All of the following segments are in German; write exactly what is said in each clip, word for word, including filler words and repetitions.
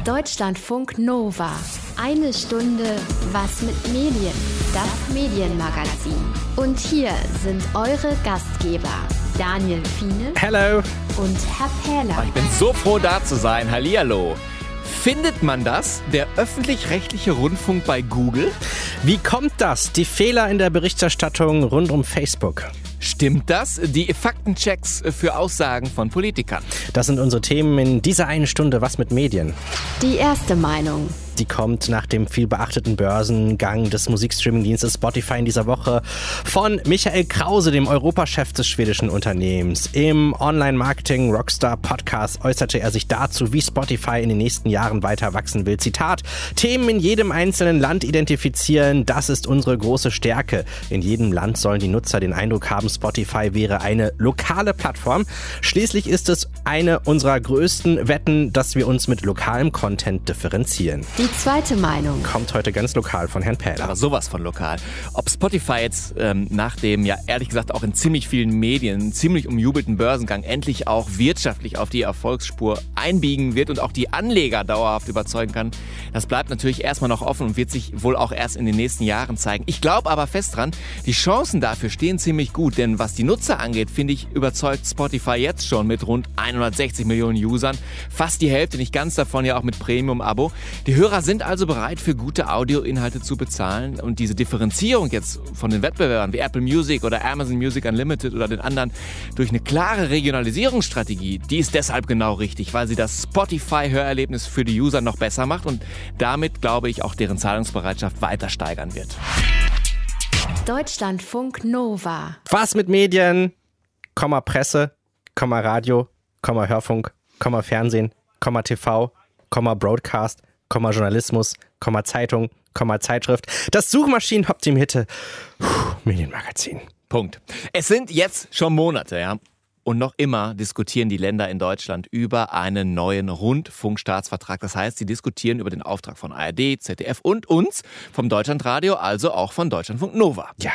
Deutschlandfunk Nova. Eine Stunde was mit Medien. Das Medienmagazin. Und hier sind eure Gastgeber Daniel Fiene. Hello. Und Herr Pähler. Ich bin so froh, da zu sein. Hallihallo. Findet man das, der öffentlich-rechtliche Rundfunk bei Google? Wie kommt das? Die Fehler in der Berichterstattung rund um Facebook. Stimmt das? Die Faktenchecks für Aussagen von Politikern. Das sind unsere Themen in dieser einen Stunde Was mit Medien. Die erste Meinung. Die kommt nach dem viel beachteten Börsengang des Musikstreaming-Dienstes Spotify in dieser Woche von Michael Krause, dem Europachef des schwedischen Unternehmens. Im Online-Marketing-Rockstar-Podcast äußerte er sich dazu, wie Spotify in den nächsten Jahren weiter wachsen will. Zitat: Themen in jedem einzelnen Land identifizieren, das ist unsere große Stärke. In jedem Land sollen die Nutzer den Eindruck haben, Spotify wäre eine lokale Plattform. Schließlich ist es eine unserer größten Wetten, dass wir uns mit lokalem Content differenzieren. Die zweite Meinung kommt heute ganz lokal von Herrn Pähler. Aber sowas von lokal. Ob Spotify jetzt ähm, nach dem, ja ehrlich gesagt auch in ziemlich vielen Medien, ziemlich umjubelten Börsengang endlich auch wirtschaftlich auf die Erfolgsspur einbiegen wird und auch die Anleger dauerhaft überzeugen kann, das bleibt natürlich erstmal noch offen und wird sich wohl auch erst in den nächsten Jahren zeigen. Ich glaube aber fest dran, die Chancen dafür stehen ziemlich gut, denn was die Nutzer angeht, finde ich, überzeugt Spotify jetzt schon mit rund hundertsechzig Millionen Usern, fast die Hälfte, nicht ganz davon ja auch mit Premium-Abo. Die Hörer sind also bereit, für gute Audioinhalte zu bezahlen, und diese Differenzierung jetzt von den Wettbewerbern wie Apple Music oder Amazon Music Unlimited oder den anderen durch eine klare Regionalisierungsstrategie, die ist deshalb genau richtig, weil sie das Spotify-Hörerlebnis für die User noch besser macht und damit, glaube ich, auch deren Zahlungsbereitschaft weiter steigern wird. Deutschlandfunk Nova. Was mit Medien, Komma Presse, Komma Radio, Komma Hörfunk, Komma Fernsehen, Komma T V, Komma Broadcast, Komma Journalismus, Komma Zeitung, Komma Zeitschrift. Das Suchmaschinenoptimierte Medienmagazin. Punkt. Es sind jetzt schon Monate, ja. Und noch immer diskutieren die Länder in Deutschland über einen neuen Rundfunkstaatsvertrag. Das heißt, sie diskutieren über den Auftrag von A R D, Z D F und uns vom Deutschlandradio, also auch von Deutschlandfunk Nova. Ja,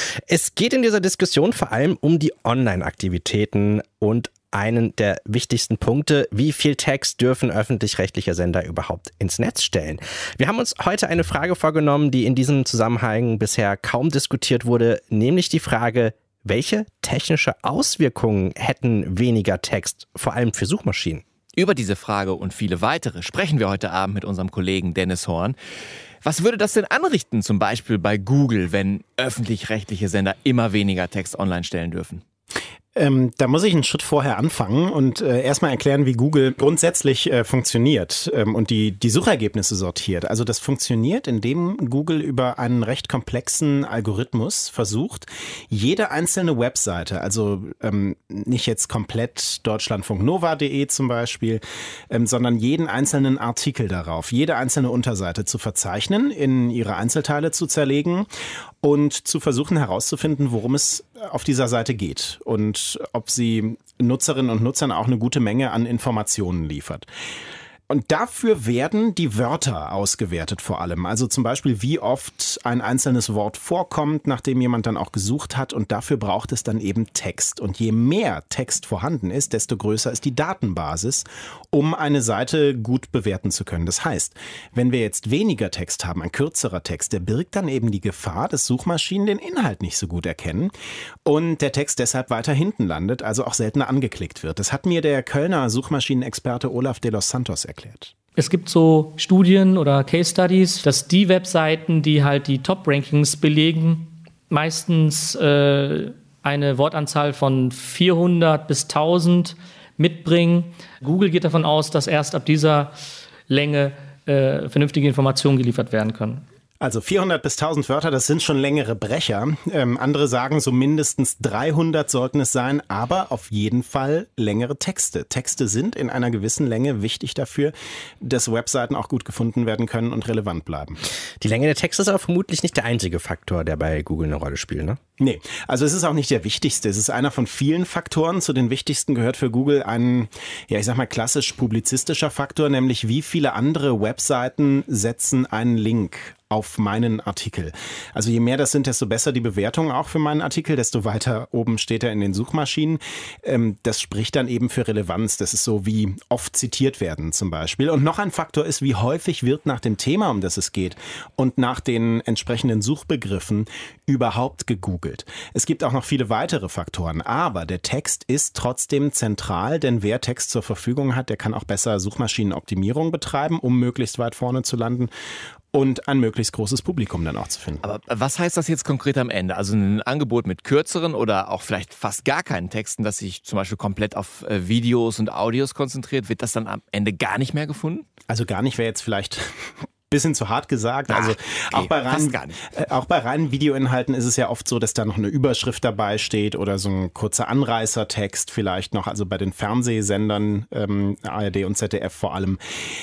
es geht in dieser Diskussion vor allem um die Online-Aktivitäten und einen der wichtigsten Punkte: Wie viel Text dürfen öffentlich-rechtliche Sender überhaupt ins Netz stellen? Wir haben uns heute eine Frage vorgenommen, die in diesem Zusammenhang bisher kaum diskutiert wurde, nämlich die Frage: Welche technische Auswirkungen hätten weniger Text, vor allem für Suchmaschinen? Über diese Frage und viele weitere sprechen wir heute Abend mit unserem Kollegen Dennis Horn. Was würde das denn anrichten, zum Beispiel bei Google, wenn öffentlich-rechtliche Sender immer weniger Text online stellen dürfen? Ähm, da muss ich einen Schritt vorher anfangen und äh, erstmal erklären, wie Google grundsätzlich äh, funktioniert ähm, und die, die Suchergebnisse sortiert. Also das funktioniert, indem Google über einen recht komplexen Algorithmus versucht, jede einzelne Webseite, also ähm, nicht jetzt komplett deutschlandfunknova punkt de zum Beispiel, ähm, sondern jeden einzelnen Artikel darauf, jede einzelne Unterseite zu verzeichnen, in ihre Einzelteile zu zerlegen und zu versuchen herauszufinden, worum es auf dieser Seite geht und ob sie Nutzerinnen und Nutzern auch eine gute Menge an Informationen liefert. Und dafür werden die Wörter ausgewertet vor allem. Also zum Beispiel, wie oft ein einzelnes Wort vorkommt, nachdem jemand dann auch gesucht hat. Und dafür braucht es dann eben Text. Und je mehr Text vorhanden ist, desto größer ist die Datenbasis, um eine Seite gut bewerten zu können. Das heißt, wenn wir jetzt weniger Text haben, ein kürzerer Text, der birgt dann eben die Gefahr, dass Suchmaschinen den Inhalt nicht so gut erkennen und der Text deshalb weiter hinten landet, also auch seltener angeklickt wird. Das hat mir der Kölner Suchmaschinenexperte Olaf de los Santos erklärt. Es gibt so Studien oder Case Studies, dass die Webseiten, die halt die Top-Rankings belegen, meistens äh, eine Wortanzahl von vierhundert bis tausend mitbringen. Google geht davon aus, dass erst ab dieser Länge äh, vernünftige Informationen geliefert werden können. Also vierhundert bis tausend Wörter, das sind schon längere Brecher. Ähm, andere sagen, so mindestens dreihundert sollten es sein, aber auf jeden Fall längere Texte. Texte sind in einer gewissen Länge wichtig dafür, dass Webseiten auch gut gefunden werden können und relevant bleiben. Die Länge der Texte ist aber vermutlich nicht der einzige Faktor, der bei Google eine Rolle spielt, ne? Nee, also es ist auch nicht der wichtigste. Es ist einer von vielen Faktoren. Zu den wichtigsten gehört für Google ein, ja ich sag mal klassisch publizistischer Faktor, nämlich wie viele andere Webseiten setzen einen Link auf meinen Artikel. Also je mehr das sind, desto besser die Bewertung auch für meinen Artikel, desto weiter oben steht er in den Suchmaschinen. Ähm, das spricht dann eben für Relevanz. Das ist so, wie oft zitiert werden zum Beispiel. Und noch ein Faktor ist, wie häufig wird nach dem Thema, um das es geht, und nach den entsprechenden Suchbegriffen überhaupt gegoogelt. Es gibt auch noch viele weitere Faktoren, aber der Text ist trotzdem zentral, denn wer Text zur Verfügung hat, der kann auch besser Suchmaschinenoptimierung betreiben, um möglichst weit vorne zu landen und ein möglichst großes Publikum dann auch zu finden. Aber was heißt das jetzt konkret am Ende? Also ein Angebot mit kürzeren oder auch vielleicht fast gar keinen Texten, das sich zum Beispiel komplett auf Videos und Audios konzentriert, wird das dann am Ende gar nicht mehr gefunden? Also gar nicht wäre jetzt vielleicht bisschen zu hart gesagt. Also ah, okay, auch, bei rein, gar nicht. Äh, auch bei reinen Videoinhalten ist es ja oft so, dass da noch eine Überschrift dabei steht oder so ein kurzer Anreißertext vielleicht noch. Also bei den Fernsehsendern, ähm, A R D und Z D F vor allem,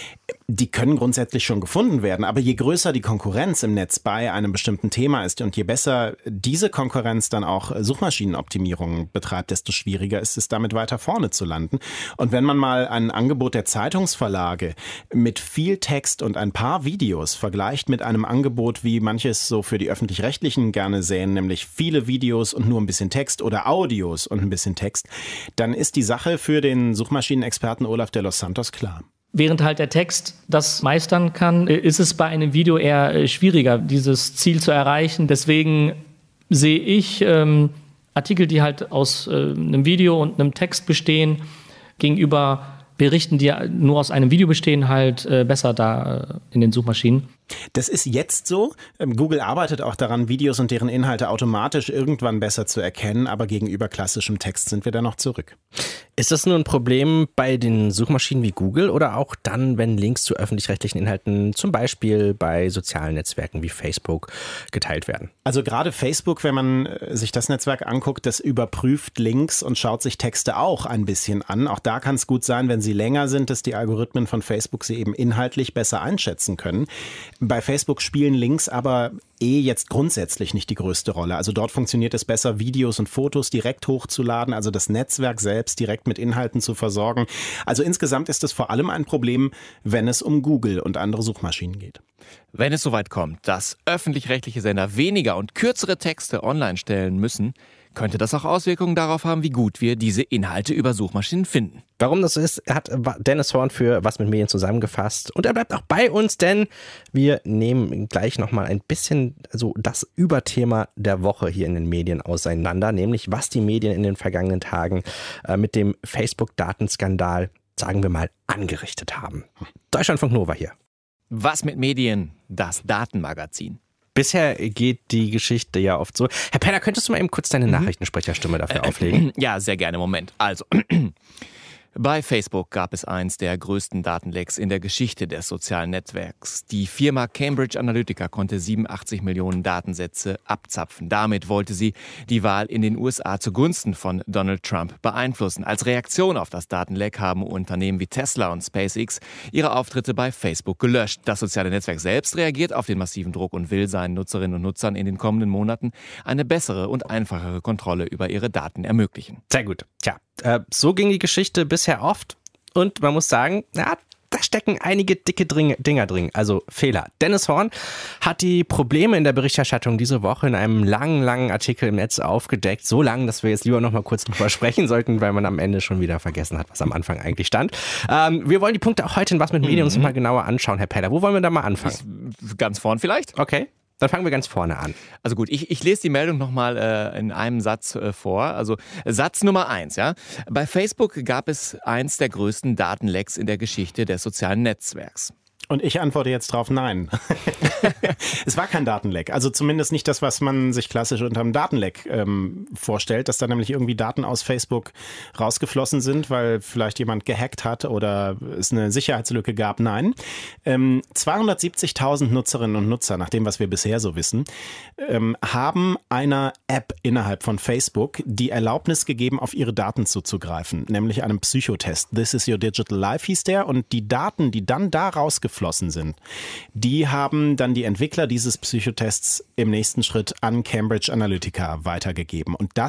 die können grundsätzlich schon gefunden werden. Aber je größer die Konkurrenz im Netz bei einem bestimmten Thema ist und je besser diese Konkurrenz dann auch Suchmaschinenoptimierung betreibt, desto schwieriger ist es, damit weiter vorne zu landen. Und wenn man mal ein Angebot der Zeitungsverlage mit viel Text und ein paar Videos vergleicht mit einem Angebot, wie manches so für die Öffentlich-Rechtlichen gerne sehen, nämlich viele Videos und nur ein bisschen Text oder Audios und ein bisschen Text, dann ist die Sache für den Suchmaschinenexperten Olaf de los Santos klar. Während halt der Text das meistern kann, ist es bei einem Video eher schwieriger, dieses Ziel zu erreichen. Deswegen sehe ich ähm, Artikel, die halt aus äh, einem Video und einem Text bestehen, gegenüber Berichten, die nur aus einem Video bestehen, halt äh, besser da äh, in den Suchmaschinen. Das ist jetzt so. Google arbeitet auch daran, Videos und deren Inhalte automatisch irgendwann besser zu erkennen, aber gegenüber klassischem Text sind wir da noch zurück. Ist das nur ein Problem bei den Suchmaschinen wie Google oder auch dann, wenn Links zu öffentlich-rechtlichen Inhalten zum Beispiel bei sozialen Netzwerken wie Facebook geteilt werden? Also gerade Facebook, wenn man sich das Netzwerk anguckt, das überprüft Links und schaut sich Texte auch ein bisschen an. Auch da kann es gut sein, wenn sie länger sind, dass die Algorithmen von Facebook sie eben inhaltlich besser einschätzen können. Bei Facebook spielen Links aber eh jetzt grundsätzlich nicht die größte Rolle. Also dort funktioniert es besser, Videos und Fotos direkt hochzuladen, also das Netzwerk selbst direkt mit Inhalten zu versorgen. Also insgesamt ist es vor allem ein Problem, wenn es um Google und andere Suchmaschinen geht. Wenn es soweit kommt, dass öffentlich-rechtliche Sender weniger und kürzere Texte online stellen müssen, könnte das auch Auswirkungen darauf haben, wie gut wir diese Inhalte über Suchmaschinen finden. Warum das ist, hat Dennis Horn für Was mit Medien zusammengefasst. Und er bleibt auch bei uns, denn wir nehmen gleich nochmal ein bisschen also das Überthema der Woche hier in den Medien auseinander, nämlich was die Medien in den vergangenen Tagen äh, mit dem Facebook-Datenskandal, sagen wir mal, angerichtet haben. Deutschlandfunk Nova hier. Was mit Medien? Das Datenmagazin. Bisher geht die Geschichte ja oft so. Herr Penner, könntest du mal eben kurz deine Nachrichtensprecherstimme dafür auflegen? Ja, sehr gerne. Moment. Also, bei Facebook gab es eins der größten Datenlecks in der Geschichte des sozialen Netzwerks. Die Firma Cambridge Analytica konnte siebenundachtzig Millionen Datensätze abzapfen. Damit wollte sie die Wahl in den U S A zugunsten von Donald Trump beeinflussen. Als Reaktion auf das Datenleck haben Unternehmen wie Tesla und SpaceX ihre Auftritte bei Facebook gelöscht. Das soziale Netzwerk selbst reagiert auf den massiven Druck und will seinen Nutzerinnen und Nutzern in den kommenden Monaten eine bessere und einfachere Kontrolle über ihre Daten ermöglichen. Sehr gut. Tja, äh, so ging die Geschichte bisher oft und man muss sagen, ja, da stecken einige dicke Dring- Dinger drin, also Fehler. Dennis Horn hat die Probleme in der Berichterstattung diese Woche in einem langen, langen Artikel im Netz aufgedeckt. So lang, dass wir jetzt lieber noch mal kurz drüber sprechen sollten, weil man am Ende schon wieder vergessen hat, was am Anfang eigentlich stand. Ähm, wir wollen die Punkte auch heute in Was mit Medien uns mal genauer anschauen, Herr Peller. Wo wollen wir da mal anfangen? Ganz vorn vielleicht? Okay. Dann fangen wir ganz vorne an. Also gut, ich, ich lese die Meldung nochmal äh, in einem Satz äh, vor. Also Satz Nummer eins, ja. Bei Facebook gab es eins der größten Datenlecks in der Geschichte des sozialen Netzwerks. Und ich antworte jetzt drauf, nein. Es war kein Datenleck. Also zumindest nicht das, was man sich klassisch unter einem Datenleck ähm, vorstellt, dass da nämlich irgendwie Daten aus Facebook rausgeflossen sind, weil vielleicht jemand gehackt hat oder es eine Sicherheitslücke gab. Nein. Ähm, zweihundertsiebzigtausend Nutzerinnen und Nutzer, nach dem, was wir bisher so wissen, ähm, haben einer App innerhalb von Facebook die Erlaubnis gegeben, auf ihre Daten zuzugreifen, nämlich einem Psychotest. This is your digital life hieß der. Und die Daten, die dann da rausgeflossen sind, die haben dann die Entwickler dieses Psychotests im nächsten Schritt an Cambridge Analytica weitergegeben. Und das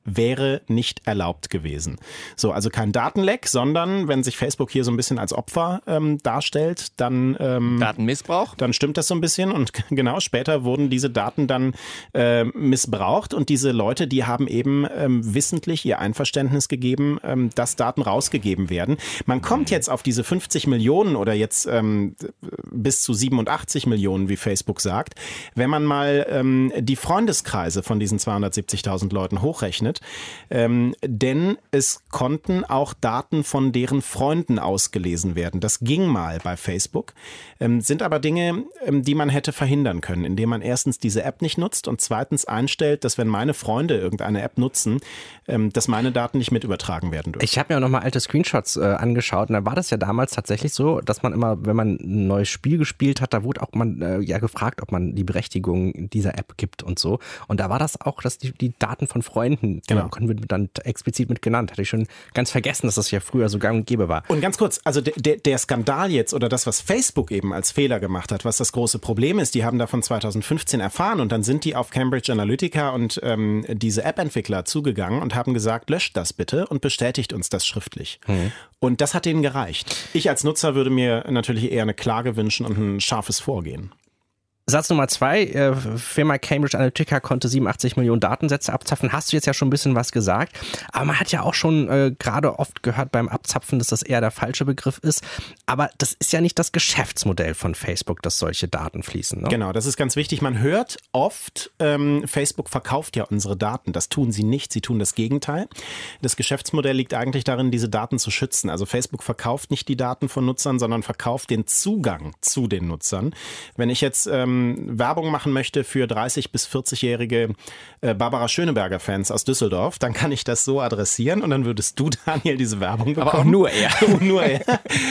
wäre nicht erlaubt gewesen. So, also kein Datenleck, sondern wenn sich Facebook hier so ein bisschen als Opfer ähm, darstellt, dann ähm, Datenmissbrauch? Dann stimmt das so ein bisschen und genau, später wurden diese Daten dann äh, missbraucht und diese Leute, die haben eben ähm, wissentlich ihr Einverständnis gegeben, ähm, dass Daten rausgegeben werden. Man kommt jetzt auf diese fünfzig Millionen oder jetzt ähm, bis zu siebenundachtzig Millionen, wie Facebook sagt, wenn man mal ähm, die Freundeskreise von diesen zweihundertsiebzigtausend Leuten hochrechnet. Ähm, denn es konnten auch Daten von deren Freunden ausgelesen werden. Das ging mal bei Facebook, ähm, sind aber Dinge, ähm, die man hätte verhindern können, indem man erstens diese App nicht nutzt und zweitens einstellt, dass wenn meine Freunde irgendeine App nutzen, ähm, dass meine Daten nicht mit übertragen werden dürfen. Ich habe mir auch nochmal alte Screenshots äh, angeschaut und da war das ja damals tatsächlich so, dass man immer, wenn man ein neues Spiel gespielt hat, da wurde auch man äh, ja gefragt, ob man die Berechtigung dieser App gibt und so. Und da war das auch, dass die, die Daten von Freunden, genau, können wir dann explizit mit genannt. Hatte ich schon ganz vergessen, dass das ja früher so gang und gäbe war. Und ganz kurz, also der, der Skandal jetzt oder das, was Facebook eben als Fehler gemacht hat, was das große Problem ist, die haben davon zweitausendfünfzehn erfahren und dann sind die auf Cambridge Analytica und ähm, diese App-Entwickler zugegangen und haben gesagt, löscht das bitte und bestätigt uns das schriftlich. Mhm. Und das hat denen gereicht. Ich als Nutzer würde mir natürlich eher eine Klage wünschen und ein scharfes Vorgehen. Satz Nummer zwei, äh, Firma Cambridge Analytica konnte siebenundachtzig Millionen Datensätze abzapfen. Hast du jetzt ja schon ein bisschen was gesagt. Aber man hat ja auch schon äh, gerade oft gehört beim Abzapfen, dass das eher der falsche Begriff ist. Aber das ist ja nicht das Geschäftsmodell von Facebook, dass solche Daten fließen. Ne? Genau, das ist ganz wichtig. Man hört oft, ähm, Facebook verkauft ja unsere Daten. Das tun sie nicht. Sie tun das Gegenteil. Das Geschäftsmodell liegt eigentlich darin, diese Daten zu schützen. Also Facebook verkauft nicht die Daten von Nutzern, sondern verkauft den Zugang zu den Nutzern. Wenn ich jetzt ähm, Werbung machen möchte für dreißig- bis vierzig-jährige äh, Barbara Schöneberger-Fans aus Düsseldorf, dann kann ich das so adressieren und dann würdest du, Daniel, diese Werbung bekommen. Aber auch nur er. nur er.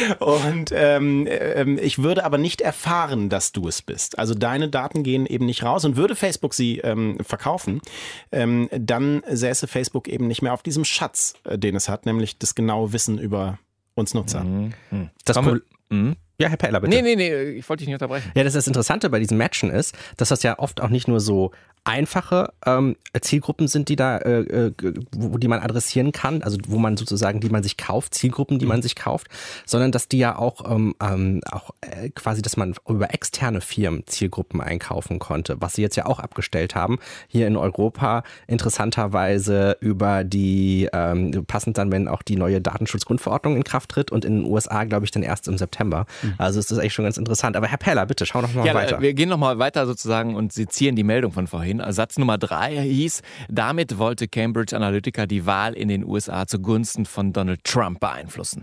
Und ähm, äh, ich würde aber nicht erfahren, dass du es bist. Also deine Daten gehen eben nicht raus und würde Facebook sie ähm, verkaufen, ähm, dann säße Facebook eben nicht mehr auf diesem Schatz, äh, den es hat, nämlich das genaue Wissen über uns Nutzer. Mhm. Das Pro- mhm. Ja, Herr Peller, bitte. Nee, nee, nee, ich wollte dich nicht unterbrechen. Ja, das, das Interessante bei diesen Matchen ist, dass das ja oft auch nicht nur so einfache ähm, Zielgruppen sind, die da, äh, wo, die man adressieren kann, also wo man sozusagen, die man sich kauft, Zielgruppen, die man sich kauft, sondern dass die ja auch, ähm, auch äh, quasi, dass man über externe Firmen Zielgruppen einkaufen konnte, was sie jetzt ja auch abgestellt haben, hier in Europa interessanterweise über die, ähm, passend dann, wenn auch die neue Datenschutzgrundverordnung in Kraft tritt und in den U S A, glaube ich, dann erst im September. Mhm. Also es ist eigentlich schon ganz interessant. Aber Herr Peller, bitte, schau noch mal ja, weiter. Wir gehen noch mal weiter sozusagen und sezieren die Meldung von vorhin. Satz Nummer drei hieß, damit wollte Cambridge Analytica die Wahl in den U S A zugunsten von Donald Trump beeinflussen.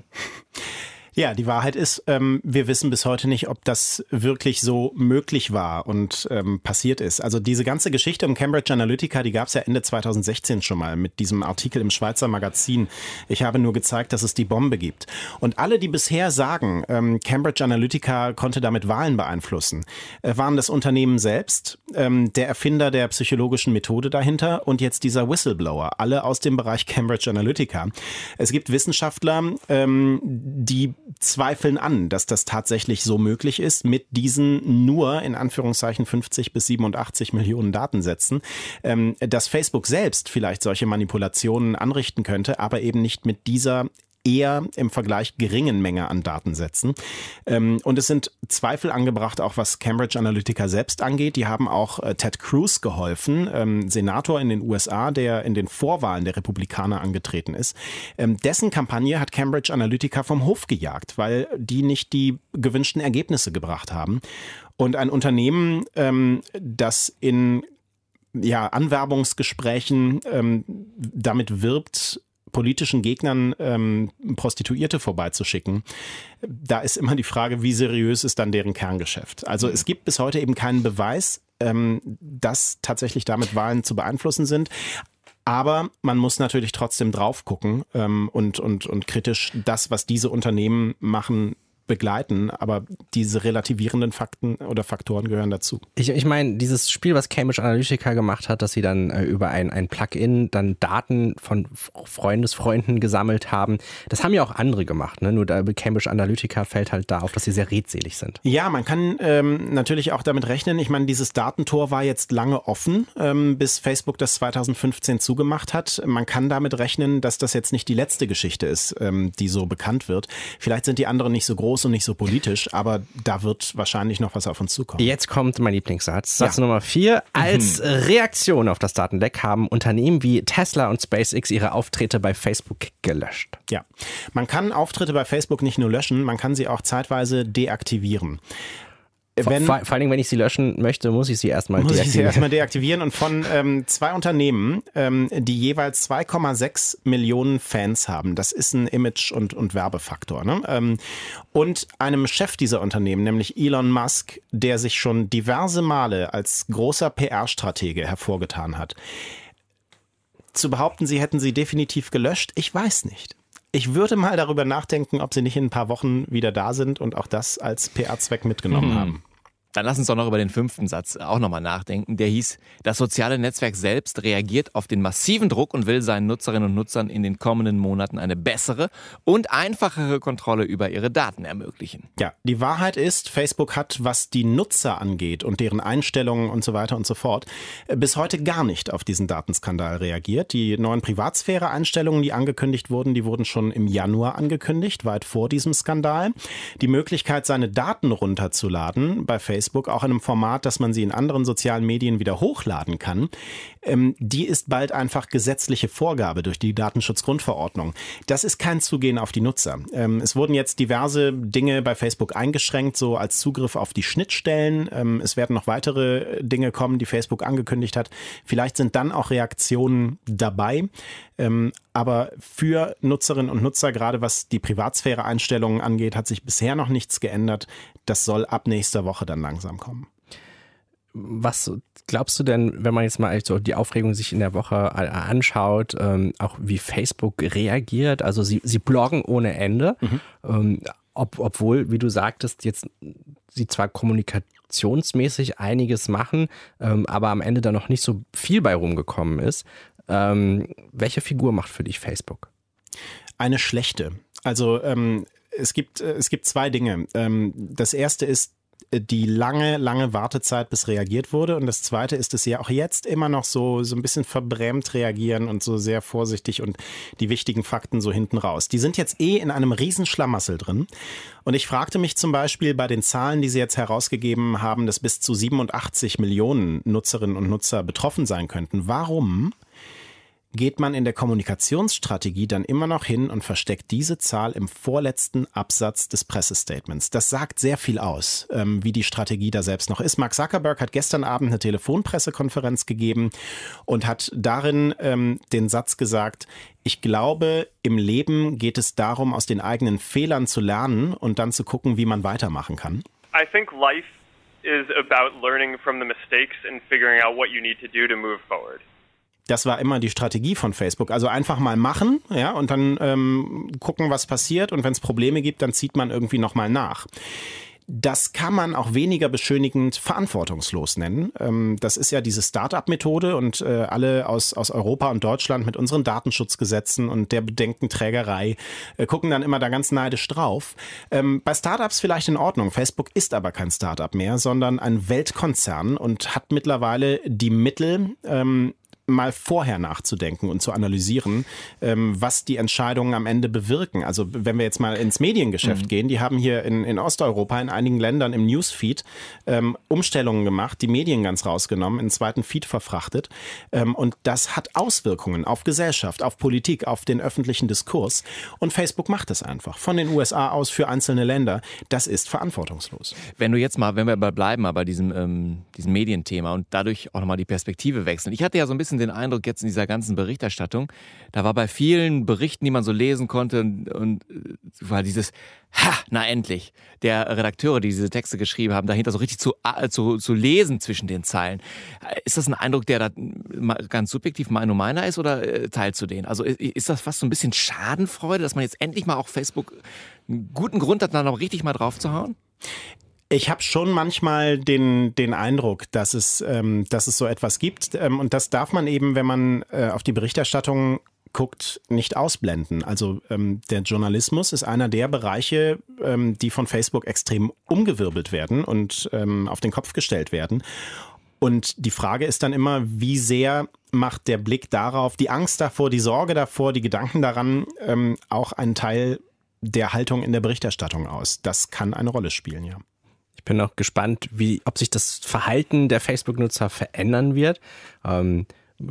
Ja, die Wahrheit ist, ähm, wir wissen bis heute nicht, ob das wirklich so möglich war und ähm, passiert ist. Also diese ganze Geschichte um Cambridge Analytica, die gab es ja Ende zweitausendsechzehn schon mal mit diesem Artikel im Schweizer Magazin. Ich habe nur gezeigt, dass es die Bombe gibt. Und alle, die bisher sagen, ähm, Cambridge Analytica konnte damit Wahlen beeinflussen, äh, waren das Unternehmen selbst, ähm, der Erfinder der psychologischen Methode dahinter und jetzt dieser Whistleblower, alle aus dem Bereich Cambridge Analytica. Es gibt Wissenschaftler, ähm, die zweifeln an, dass das tatsächlich so möglich ist mit diesen nur in Anführungszeichen fünfzig bis siebenundachtzig Millionen Datensätzen, ähm, dass Facebook selbst vielleicht solche Manipulationen anrichten könnte, aber eben nicht mit dieser eher im Vergleich geringen Menge an Datensätzen. Und es sind Zweifel angebracht, auch was Cambridge Analytica selbst angeht. Die haben auch Ted Cruz geholfen, Senator in den U S A, der in den Vorwahlen der Republikaner angetreten ist. Dessen Kampagne hat Cambridge Analytica vom Hof gejagt, weil die nicht die gewünschten Ergebnisse gebracht haben. Und ein Unternehmen, das in ja, Anwerbungsgesprächen damit wirbt, politischen Gegnern ähm, Prostituierte vorbeizuschicken. Da ist immer die Frage, wie seriös ist dann deren Kerngeschäft. Also es gibt bis heute eben keinen Beweis, ähm, dass tatsächlich damit Wahlen zu beeinflussen sind. Aber man muss natürlich trotzdem drauf gucken ähm, und, und, und kritisch das, was diese Unternehmen machen, begleiten, aber diese relativierenden Fakten oder Faktoren gehören dazu. Ich, ich meine, dieses Spiel, was Cambridge Analytica gemacht hat, dass sie dann äh, über ein, ein Plugin dann Daten von Freundesfreunden gesammelt haben, das haben ja auch andere gemacht. Ne? Nur da, Cambridge Analytica fällt halt da auf, dass sie sehr redselig sind. Ja, man kann ähm, natürlich auch damit rechnen. Ich meine, dieses Datentor war jetzt lange offen, ähm, bis Facebook das zweitausendfünfzehn zugemacht hat. Man kann damit rechnen, dass das jetzt nicht die letzte Geschichte ist, ähm, die so bekannt wird. Vielleicht sind die anderen nicht so groß und nicht so politisch, aber da wird wahrscheinlich noch was auf uns zukommen. Jetzt kommt mein Lieblingssatz. Satz Ja. Nummer vier. Als Mhm. Reaktion auf das Datenleck haben Unternehmen wie Tesla und SpaceX ihre Auftritte bei Facebook gelöscht. Ja, man kann Auftritte bei Facebook nicht nur löschen, man kann sie auch zeitweise deaktivieren. Wenn, vor, vor allen Dingen, wenn ich sie löschen möchte, muss ich sie erstmal muss ich sie deaktivieren. erstmal deaktivieren und von ähm, zwei Unternehmen, ähm, die jeweils zwei Komma sechs Millionen Fans haben. Das ist ein Image- und, und Werbefaktor. Ne? Ähm, und einem Chef dieser Unternehmen, nämlich Elon Musk, der sich schon diverse Male als großer P R-Stratege hervorgetan hat. Zu behaupten, sie hätten sie definitiv gelöscht, ich weiß nicht. Ich würde mal darüber nachdenken, ob sie nicht in ein paar Wochen wieder da sind und auch das als P R-Zweck mitgenommen Mhm. haben. Dann lass uns doch noch über den fünften Satz auch nochmal nachdenken. Der hieß, das soziale Netzwerk selbst reagiert auf den massiven Druck und will seinen Nutzerinnen und Nutzern in den kommenden Monaten eine bessere und einfachere Kontrolle über ihre Daten ermöglichen. Ja, die Wahrheit ist, Facebook hat, was die Nutzer angeht und deren Einstellungen und so weiter und so fort, bis heute gar nicht auf diesen Datenskandal reagiert. Die neuen Privatsphäre-Einstellungen, die angekündigt wurden, die wurden schon im Januar angekündigt, weit vor diesem Skandal. Die Möglichkeit, seine Daten runterzuladen bei Facebook, auch in einem Format, dass man sie in anderen sozialen Medien wieder hochladen kann, ähm, die ist bald einfach gesetzliche Vorgabe durch die Datenschutzgrundverordnung. Das ist kein Zugehen auf die Nutzer. Ähm, es wurden jetzt diverse Dinge bei Facebook eingeschränkt, so als Zugriff auf die Schnittstellen. Ähm, es werden noch weitere Dinge kommen, die Facebook angekündigt hat. Vielleicht sind dann auch Reaktionen dabei. Ähm, aber für Nutzerinnen und Nutzer, gerade was die Privatsphäre-Einstellungen angeht, hat sich bisher noch nichts geändert. Das soll ab nächster Woche dann langsam kommen. Was glaubst du denn, wenn man jetzt mal so die Aufregung sich in der Woche anschaut, ähm, auch wie Facebook reagiert? Also sie, sie bloggen ohne Ende, mhm. ähm, ob, obwohl, wie du sagtest, jetzt sie zwar kommunikationsmäßig einiges machen, ähm, aber am Ende da noch nicht so viel bei rumgekommen ist. Ähm, welche Figur macht für dich Facebook? Eine schlechte. Also ähm, es gibt, es gibt zwei Dinge. Ähm, das erste ist die lange, lange Wartezeit, bis reagiert wurde. Und das zweite ist, dass sie auch jetzt immer noch so, so ein bisschen verbrämt reagieren und so sehr vorsichtig und die wichtigen Fakten so hinten raus. Die sind jetzt eh in einem Riesenschlamassel drin. Und ich fragte mich zum Beispiel bei den Zahlen, die sie jetzt herausgegeben haben, dass bis zu siebenundachtzig Millionen Nutzerinnen und Nutzer betroffen sein könnten. Warum geht man in der Kommunikationsstrategie dann immer noch hin und versteckt diese Zahl im vorletzten Absatz des Pressestatements? Das sagt sehr viel aus, ähm, wie die Strategie da selbst noch ist. Mark Zuckerberg hat gestern Abend eine Telefonpressekonferenz gegeben und hat darin ähm, den Satz gesagt: Ich glaube, im Leben geht es darum, aus den eigenen Fehlern zu lernen und dann zu gucken, wie man weitermachen kann. I think life is about learning from the mistakes and figuring out what you need to do to move forward. Das war immer die Strategie von Facebook. Also einfach mal machen, ja, und dann ähm, gucken, was passiert. Und wenn es Probleme gibt, dann zieht man irgendwie nochmal nach. Das kann man auch weniger beschönigend verantwortungslos nennen. Ähm, das ist ja diese Start-up-Methode und äh, alle aus, aus Europa und Deutschland mit unseren Datenschutzgesetzen und der Bedenkenträgerei äh, gucken dann immer da ganz neidisch drauf. Ähm, bei Startups vielleicht in Ordnung. Facebook ist aber kein Startup mehr, sondern ein Weltkonzern und hat mittlerweile die Mittel, ähm, mal vorher nachzudenken und zu analysieren, ähm, was die Entscheidungen am Ende bewirken. Also wenn wir jetzt mal ins Mediengeschäft mhm. gehen, die haben hier in, in Osteuropa in einigen Ländern im Newsfeed ähm, Umstellungen gemacht, die Medien ganz rausgenommen, in den zweiten Feed verfrachtet. Ähm, und das hat Auswirkungen auf Gesellschaft, auf Politik, auf den öffentlichen Diskurs. Und Facebook macht das einfach. Von den U S A aus für einzelne Länder. Das ist verantwortungslos. Wenn du jetzt mal, wenn wir bleiben mal bei diesem, ähm, diesem Medienthema und dadurch auch nochmal die Perspektive wechseln. Ich hatte ja so ein bisschen den Eindruck jetzt in dieser ganzen Berichterstattung, da war bei vielen Berichten, die man so lesen konnte, und, und war dieses, ha, na endlich, der Redakteure, die diese Texte geschrieben haben, dahinter so richtig zu, zu, zu lesen zwischen den Zeilen. Ist das ein Eindruck, der da ganz subjektiv mein und meiner ist, oder teilst du den? Also ist das fast so ein bisschen Schadenfreude, dass man jetzt endlich mal auch Facebook einen guten Grund hat, dann noch richtig mal drauf zu hauen? Ich habe schon manchmal den, den Eindruck, dass es, ähm, dass es so etwas gibt. Ähm, und das darf man eben, wenn man äh, auf die Berichterstattung guckt, nicht ausblenden. Also ähm, der Journalismus ist einer der Bereiche, ähm, die von Facebook extrem umgewirbelt werden und ähm, auf den Kopf gestellt werden. Und die Frage ist dann immer, wie sehr macht der Blick darauf, die Angst davor, die Sorge davor, die Gedanken daran ähm, auch einen Teil der Haltung in der Berichterstattung aus. Das kann eine Rolle spielen, ja. Ich bin auch gespannt, wie, ob sich das Verhalten der Facebook-Nutzer verändern wird. Ähm,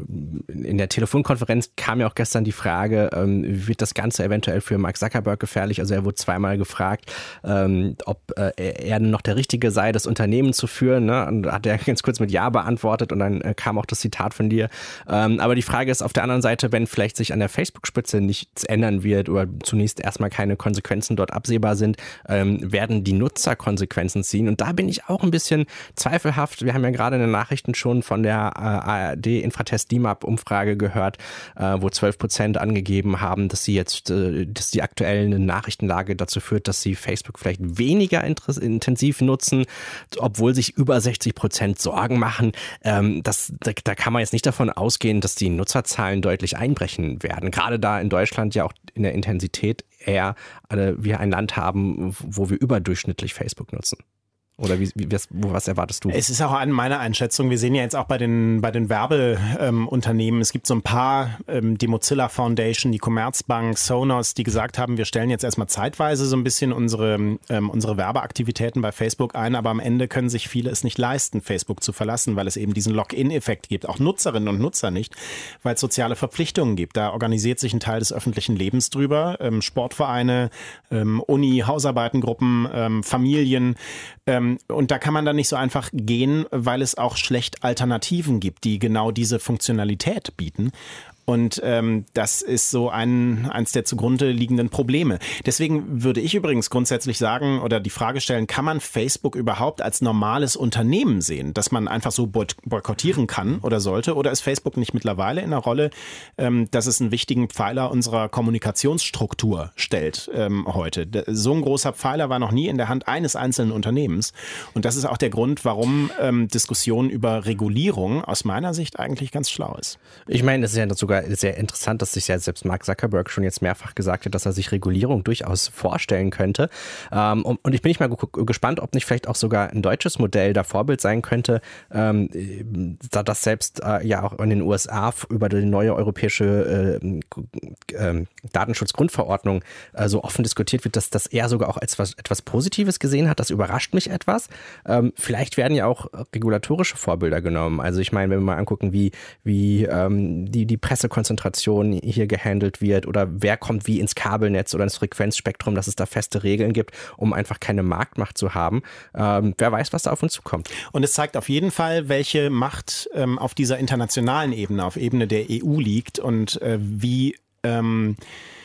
in der Telefonkonferenz kam ja auch gestern die Frage, ähm, wird das Ganze eventuell für Mark Zuckerberg gefährlich? Also er wurde zweimal gefragt, ähm, ob äh, er noch der Richtige sei, das Unternehmen zu führen. Ne? Und hat er ganz kurz mit Ja beantwortet und dann äh, kam auch das Zitat von dir. Ähm, aber die Frage ist auf der anderen Seite, wenn vielleicht sich an der Facebook-Spitze nichts ändern wird oder zunächst erstmal keine Konsequenzen dort absehbar sind, ähm, werden die Nutzer Konsequenzen ziehen. Und da bin ich auch ein bisschen zweifelhaft. Wir haben ja gerade in den Nachrichten schon von der äh, A R D-Infratest D M A P-Umfrage gehört, äh, wo zwölf Prozent angegeben haben, dass sie jetzt, äh, dass die aktuelle Nachrichtenlage dazu führt, dass sie Facebook vielleicht weniger interess- intensiv nutzen, obwohl sich über sechzig Prozent Sorgen machen. Ähm, das, da, da kann man jetzt nicht davon ausgehen, dass die Nutzerzahlen deutlich einbrechen werden. Gerade da in Deutschland ja auch in der Intensität eher äh, wir ein Land haben, wo wir überdurchschnittlich Facebook nutzen. Oder wie, wie, was, was erwartest du? Es ist auch an meiner Einschätzung, wir sehen ja jetzt auch bei den, bei den Werbeunternehmen, ähm, es gibt so ein paar, ähm, die Mozilla Foundation, die Commerzbank, Sonos, die gesagt haben, wir stellen jetzt erstmal zeitweise so ein bisschen unsere, ähm, unsere Werbeaktivitäten bei Facebook ein, aber am Ende können sich viele es nicht leisten, Facebook zu verlassen, weil es eben diesen Login-Effekt gibt, auch Nutzerinnen und Nutzer nicht, weil es soziale Verpflichtungen gibt. Da organisiert sich ein Teil des öffentlichen Lebens drüber, ähm, Sportvereine, ähm, Uni, Hausarbeitengruppen, ähm, Familien, ähm, und da kann man dann nicht so einfach gehen, weil es auch schlecht Alternativen gibt, die genau diese Funktionalität bieten. Und ähm, das ist so ein, eins der zugrunde liegenden Probleme. Deswegen würde ich übrigens grundsätzlich sagen oder die Frage stellen, kann man Facebook überhaupt als normales Unternehmen sehen, dass man einfach so boykottieren kann oder sollte? Oder ist Facebook nicht mittlerweile in der Rolle, ähm, dass es einen wichtigen Pfeiler unserer Kommunikationsstruktur stellt ähm, heute? So ein großer Pfeiler war noch nie in der Hand eines einzelnen Unternehmens. Und das ist auch der Grund, warum ähm, Diskussion über Regulierung aus meiner Sicht eigentlich ganz schlau ist. Ich meine, das ist ja sogar sehr interessant, dass sich ja selbst Mark Zuckerberg schon jetzt mehrfach gesagt hat, dass er sich Regulierung durchaus vorstellen könnte. Ähm, und, und ich bin nicht mal g- gespannt, ob nicht vielleicht auch sogar ein deutsches Modell da Vorbild sein könnte, ähm, da das selbst äh, ja auch in den U S A über die neue europäische äh, äh, Datenschutzgrundverordnung äh, so offen diskutiert wird, dass das er sogar auch als was, etwas Positives gesehen hat. Das überrascht mich etwas. Ähm, vielleicht werden ja auch regulatorische Vorbilder genommen. Also ich meine, wenn wir mal angucken, wie, wie ähm, die, die Presse Konzentration hier gehandelt wird oder wer kommt wie ins Kabelnetz oder ins Frequenzspektrum, dass es da feste Regeln gibt, um einfach keine Marktmacht zu haben. Ähm, wer weiß, was da auf uns zukommt. Und es zeigt auf jeden Fall, welche Macht ähm, auf dieser internationalen Ebene, auf Ebene der E U liegt und äh, wie ähm,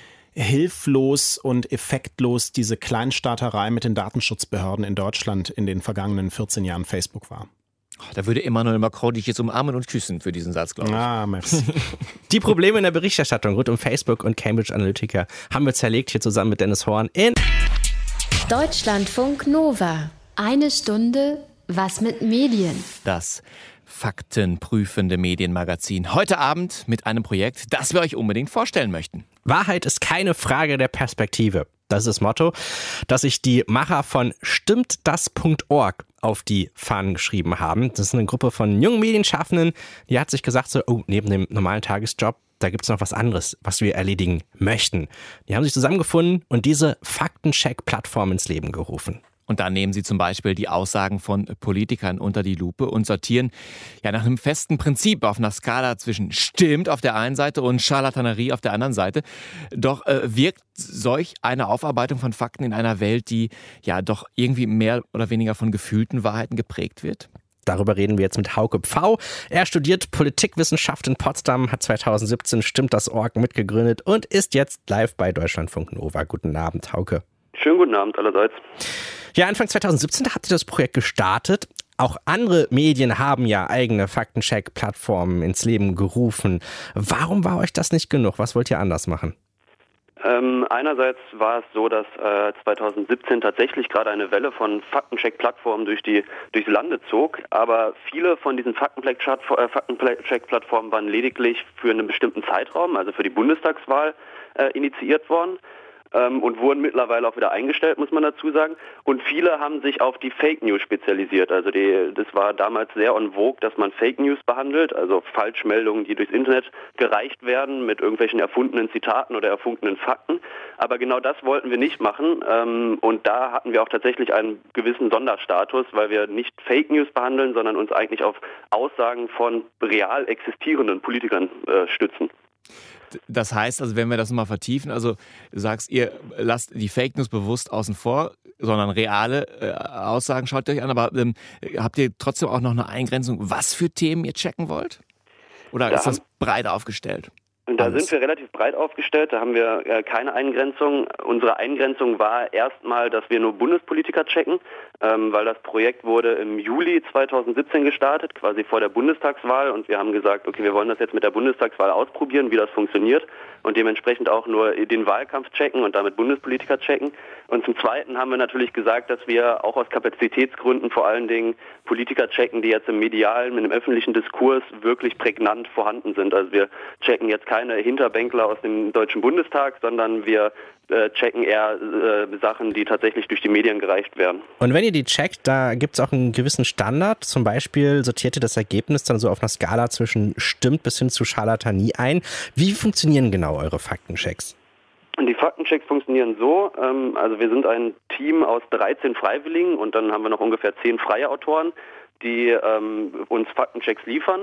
hilflos und effektlos diese Kleinstaaterei mit den Datenschutzbehörden in Deutschland in den vergangenen vierzehn Jahren Facebook war. Da würde Emmanuel Macron dich jetzt umarmen und küssen für diesen Satz, glaube ich. Ah, merci. Die Probleme in der Berichterstattung rund um Facebook und Cambridge Analytica haben wir zerlegt hier zusammen mit Dennis Horn in Deutschlandfunk Nova. Eine Stunde was mit Medien. Das faktenprüfende Medienmagazin. Heute Abend mit einem Projekt, das wir euch unbedingt vorstellen möchten. Wahrheit ist keine Frage der Perspektive. Das ist das Motto, das sich die Macher von stimmt das Punkt org auf die Fahnen geschrieben haben. Das ist eine Gruppe von jungen Medienschaffenden, die hat sich gesagt, so, oh, neben dem normalen Tagesjob, da gibt es noch was anderes, was wir erledigen möchten. Die haben sich zusammengefunden und diese Faktencheck-Plattform ins Leben gerufen. Und da nehmen sie zum Beispiel die Aussagen von Politikern unter die Lupe und sortieren ja nach einem festen Prinzip auf einer Skala zwischen stimmt auf der einen Seite und Scharlatanerie auf der anderen Seite. Doch äh, wirkt solch eine Aufarbeitung von Fakten in einer Welt, die ja doch irgendwie mehr oder weniger von gefühlten Wahrheiten geprägt wird? Darüber reden wir jetzt mit Hauke Pfau. Er studiert Politikwissenschaft in Potsdam, hat zweitausendsiebzehn Stimmt das Org mitgegründet und ist jetzt live bei Deutschlandfunk Nova. Guten Abend, Hauke. Schönen guten Abend allerseits. Ja, Anfang zweitausendsiebzehn habt ihr das Projekt gestartet. Auch andere Medien haben ja eigene Faktencheck-Plattformen ins Leben gerufen. Warum war euch das nicht genug? Was wollt ihr anders machen? Ähm, einerseits war es so, dass äh, zwanzig siebzehn tatsächlich gerade eine Welle von Faktencheck-Plattformen durch die durchs Lande zog, aber viele von diesen Faktencheck-Plattformen waren lediglich für einen bestimmten Zeitraum, also für die Bundestagswahl, äh, initiiert worden. Ähm, und wurden mittlerweile auch wieder eingestellt, muss man dazu sagen. Und viele haben sich auf die Fake News spezialisiert. Also die, das war damals sehr en vogue, dass man Fake News behandelt, also Falschmeldungen, die durchs Internet gereicht werden mit irgendwelchen erfundenen Zitaten oder erfundenen Fakten. Aber genau das wollten wir nicht machen. Ähm, und da hatten wir auch tatsächlich einen gewissen Sonderstatus, weil wir nicht Fake News behandeln, sondern uns eigentlich auf Aussagen von real existierenden Politikern äh, stützen. Das heißt also, wenn wir das mal vertiefen, also du sagst, ihr lasst die Fake News bewusst außen vor, sondern reale äh, Aussagen schaut ihr euch an, aber ähm, habt ihr trotzdem auch noch eine Eingrenzung, was für Themen ihr checken wollt? Oder ja. ist das breit aufgestellt? Da Alles. sind wir relativ breit aufgestellt, da haben wir äh, keine Eingrenzung. Unsere Eingrenzung war erstmal, dass wir nur Bundespolitiker checken, ähm, weil das Projekt wurde im Juli zwanzig siebzehn gestartet, quasi vor der Bundestagswahl, und wir haben gesagt, okay, wir wollen das jetzt mit der Bundestagswahl ausprobieren, wie das funktioniert, und dementsprechend auch nur den Wahlkampf checken und damit Bundespolitiker checken. Und zum Zweiten haben wir natürlich gesagt, dass wir auch aus Kapazitätsgründen vor allen Dingen Politiker checken, die jetzt im medialen, im öffentlichen Diskurs wirklich prägnant vorhanden sind. Also wir checken jetzt keine Hinterbänkler aus dem Deutschen Bundestag, sondern wir äh, checken eher äh, Sachen, die tatsächlich durch die Medien gereicht werden. Und wenn ihr die checkt, da gibt es auch einen gewissen Standard. Zum Beispiel sortiert ihr das Ergebnis dann so auf einer Skala zwischen stimmt bis hin zu Scharlatanie ein. Wie funktionieren genau eure Faktenchecks? Die Faktenchecks funktionieren so, ähm, also wir sind ein Team aus dreizehn Freiwilligen und dann haben wir noch ungefähr zehn freie Autoren, die ähm, uns Faktenchecks liefern.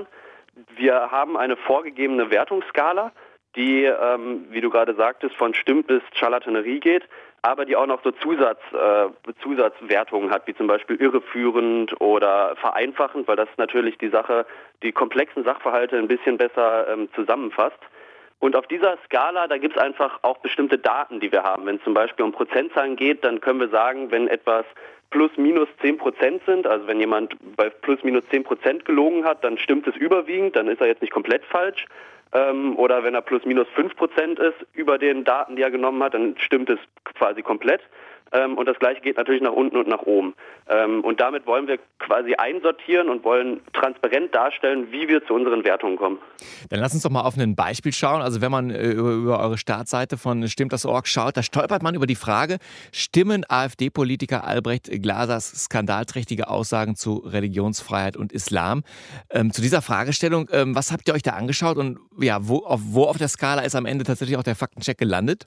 Wir haben eine vorgegebene Wertungsskala, die, ähm, wie du gerade sagtest, von stimmt bis Scharlatanerie geht, aber die auch noch so Zusatz, äh, Zusatzwertungen hat, wie zum Beispiel irreführend oder vereinfachend, weil das natürlich die Sache, die komplexen Sachverhalte ein bisschen besser ähm, zusammenfasst. Und auf dieser Skala, da gibt es einfach auch bestimmte Daten, die wir haben. Wenn es zum Beispiel um Prozentzahlen geht, dann können wir sagen, wenn etwas plus minus zehn Prozent sind, also wenn jemand bei plus minus zehn Prozent gelogen hat, dann stimmt es überwiegend, dann ist er jetzt nicht komplett falsch. Ähm, oder wenn er plus minus fünf Prozent ist über den Daten, die er genommen hat, dann stimmt es quasi komplett. Ähm, und das Gleiche geht natürlich nach unten und nach oben. Ähm, und damit wollen wir quasi einsortieren und wollen transparent darstellen, wie wir zu unseren Wertungen kommen. Dann lass uns doch mal auf ein Beispiel schauen. Also wenn man äh, über, über eure Startseite von stimmt das Punkt org schaut, da stolpert man über die Frage, stimmen AfD-Politiker Albrecht Glasers skandalträchtige Aussagen zu Religionsfreiheit und Islam? Ähm, zu dieser Fragestellung, ähm, was habt ihr euch da angeschaut und ja, wo auf, wo auf der Skala ist am Ende tatsächlich auch der Faktencheck gelandet?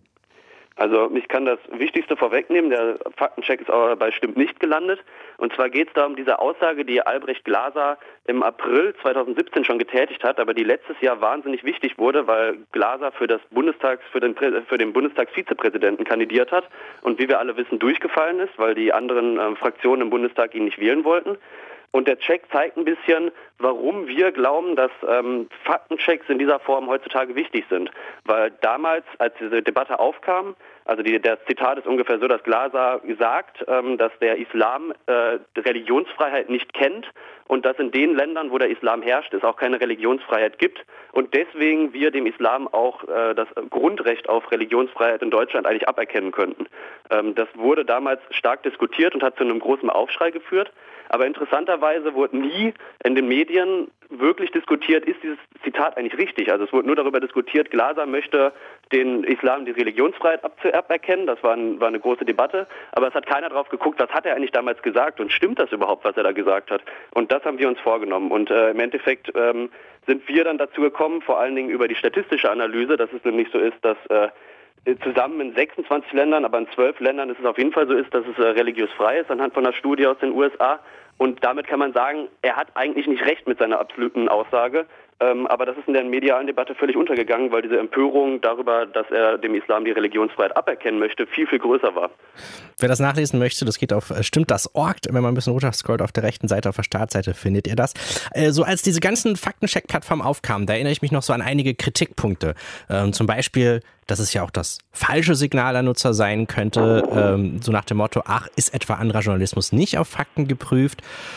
Also ich kann das Wichtigste vorwegnehmen, der Faktencheck ist aber bei Stimmt nicht gelandet. Und zwar geht es da um diese Aussage, die Albrecht Glaser im April zwanzig siebzehn schon getätigt hat, aber die letztes Jahr wahnsinnig wichtig wurde, weil Glaser für das Bundestags, für den, für den Bundestagsvizepräsidenten kandidiert hat und wie wir alle wissen durchgefallen ist, weil die anderen äh, Fraktionen im Bundestag ihn nicht wählen wollten. Und der Check zeigt ein bisschen, warum wir glauben, dass ähm, Faktenchecks in dieser Form heutzutage wichtig sind. Weil damals, als diese Debatte aufkam, also die, das Zitat ist ungefähr so, dass Glaser sagt, ähm, dass der Islam äh, Religionsfreiheit nicht kennt und dass in den Ländern, wo der Islam herrscht, es auch keine Religionsfreiheit gibt und deswegen wir dem Islam auch äh, das Grundrecht auf Religionsfreiheit in Deutschland eigentlich aberkennen könnten. Ähm, das wurde damals stark diskutiert und hat zu einem großen Aufschrei geführt. Aber interessanterweise wurde nie in den Medien wirklich diskutiert, ist dieses Zitat eigentlich richtig? Also es wurde nur darüber diskutiert, Glaser möchte den Islam die Religionsfreiheit aberkennen, das war, ein, war eine große Debatte, aber es hat keiner drauf geguckt, was hat er eigentlich damals gesagt und stimmt das überhaupt, was er da gesagt hat? Und das haben wir uns vorgenommen und äh, im Endeffekt ähm, sind wir dann dazu gekommen, vor allen Dingen über die statistische Analyse, dass es nämlich so ist, dass äh, zusammen in sechsundzwanzig Ländern, aber in zwölf Ländern ist es auf jeden Fall so ist, dass es äh, religiös frei ist, anhand von einer Studie aus den U S A. Und damit kann man sagen, er hat eigentlich nicht recht mit seiner absoluten Aussage. Ähm, aber das ist in der medialen Debatte völlig untergegangen, weil diese Empörung darüber, dass er dem Islam die Religionsfreiheit aberkennen möchte, viel, viel größer war. Wer das nachlesen möchte, das geht auf stimmt das Punkt org. Wenn man ein bisschen runter scrollt, auf der rechten Seite, auf der Startseite findet ihr das. Äh, so als diese ganzen Faktencheck-Plattformen aufkamen, da erinnere ich mich noch so an einige Kritikpunkte. Ähm, zum Beispiel, dass es ja auch das falsche Signal der Nutzer sein könnte. Ähm, so nach dem Motto, ach, ist etwa anderer Journalismus nicht auf Fakten geprüft?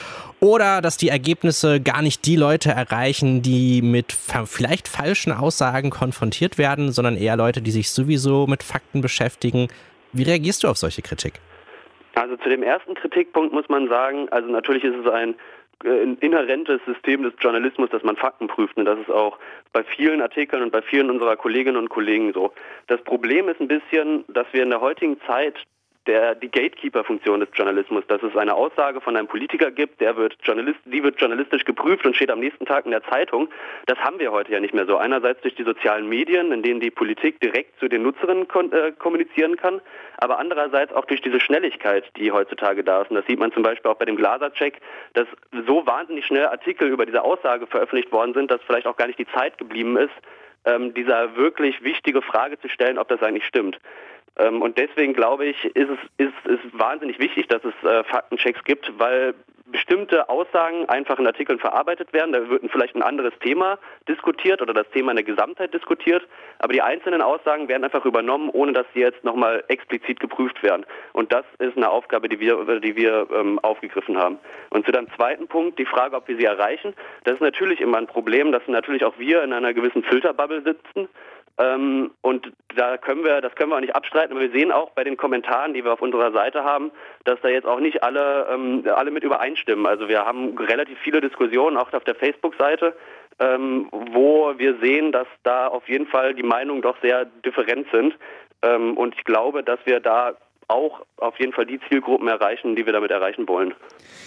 Oder dass die Ergebnisse gar nicht die Leute erreichen, die mit vielleicht falschen Aussagen konfrontiert werden, sondern eher Leute, die sich sowieso mit Fakten beschäftigen. Wie reagierst du auf solche Kritik? Also zu dem ersten Kritikpunkt muss man sagen, also natürlich ist es ein ein inhärentes System des Journalismus, dass man Fakten prüft. Und das ist auch bei vielen Artikeln und bei vielen unserer Kolleginnen und Kollegen so. Das Problem ist ein bisschen, dass wir in der heutigen Zeit der die Gatekeeper-Funktion des Journalismus, dass es eine Aussage von einem Politiker gibt, der wird Journalist, die wird journalistisch geprüft und steht am nächsten Tag in der Zeitung. Das haben wir heute ja nicht mehr so. Einerseits durch die sozialen Medien, in denen die Politik direkt zu den Nutzerinnen kon- äh, kommunizieren kann, aber andererseits auch durch diese Schnelligkeit, die heutzutage da ist. Und das sieht man zum Beispiel auch bei dem Glaser-Check, dass so wahnsinnig schnell Artikel über diese Aussage veröffentlicht worden sind, dass vielleicht auch gar nicht die Zeit geblieben ist, ähm, dieser wirklich wichtige Frage zu stellen, ob das eigentlich stimmt. Ähm, und deswegen glaube ich, ist es ist, ist wahnsinnig wichtig, dass es äh, Faktenchecks gibt, weil bestimmte Aussagen einfach in Artikeln verarbeitet werden. Da wird vielleicht ein anderes Thema diskutiert oder das Thema in der Gesamtheit diskutiert, aber die einzelnen Aussagen werden einfach übernommen, ohne dass sie jetzt nochmal explizit geprüft werden. Und das ist eine Aufgabe, die wir, die wir ähm, aufgegriffen haben. Und zu deinem zweiten Punkt, die Frage, ob wir sie erreichen, das ist natürlich immer ein Problem, dass natürlich auch wir in einer gewissen Filterbubble sitzen. Ähm, und da können wir, das können wir auch nicht abstreiten, aber wir sehen auch bei den Kommentaren, die wir auf unserer Seite haben, dass da jetzt auch nicht alle, ähm, alle mit übereinstimmen. Also wir haben relativ viele Diskussionen, auch auf der Facebook-Seite, ähm, wo wir sehen, dass da auf jeden Fall die Meinungen doch sehr different sind. Ähm, und ich glaube, dass wir da auch auf jeden Fall die Zielgruppen erreichen, die wir damit erreichen wollen.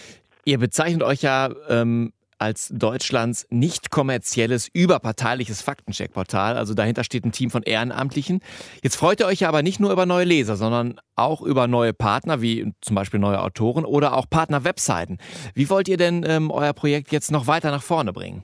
Ihr bezeichnet euch ja ähm als Deutschlands nicht kommerzielles, überparteiliches Faktencheck-Portal. Also dahinter steht ein Team von Ehrenamtlichen. Jetzt freut ihr euch ja aber nicht nur über neue Leser, sondern auch über neue Partner, wie zum Beispiel neue Autoren oder auch Partner-Webseiten. Wie wollt ihr denn ähm, euer Projekt jetzt noch weiter nach vorne bringen?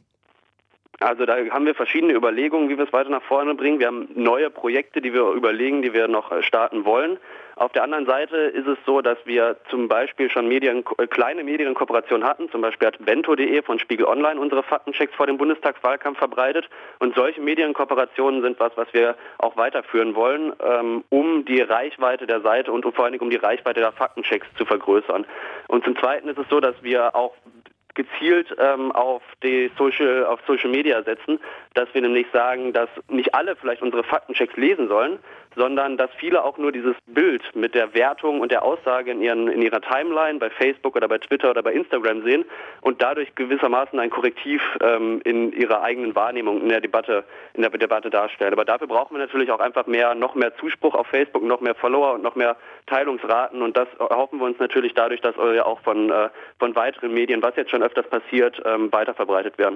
Also da haben wir verschiedene Überlegungen, wie wir es weiter nach vorne bringen. Wir haben neue Projekte, die wir überlegen, die wir noch starten wollen. Auf der anderen Seite ist es so, dass wir zum Beispiel schon Medien, kleine Medienkooperationen hatten. Zum Beispiel hat bento punkt de von Spiegel Online unsere Faktenchecks vor dem Bundestagswahlkampf verbreitet. Und solche Medienkooperationen sind was, was wir auch weiterführen wollen, um die Reichweite der Seite und vor allen Dingen um die Reichweite der Faktenchecks zu vergrößern. Und zum Zweiten ist es so, dass wir auch gezielt ähm, auf die Social, auf Social Media setzen, dass wir nämlich sagen, dass nicht alle vielleicht unsere Faktenchecks lesen sollen, sondern dass viele auch nur dieses Bild mit der Wertung und der Aussage in, ihren, in ihrer Timeline bei Facebook oder bei Twitter oder bei Instagram sehen und dadurch gewissermaßen ein Korrektiv ähm, in ihrer eigenen Wahrnehmung in der Debatte, in der Debatte darstellen. Aber dafür brauchen wir natürlich auch einfach mehr, noch mehr Zuspruch auf Facebook, noch mehr Follower und noch mehr Teilungsraten und das erhoffen wir uns natürlich dadurch, dass wir auch von, äh, von weiteren Medien, was jetzt schon öfters passiert, ähm, weiterverbreitet werden.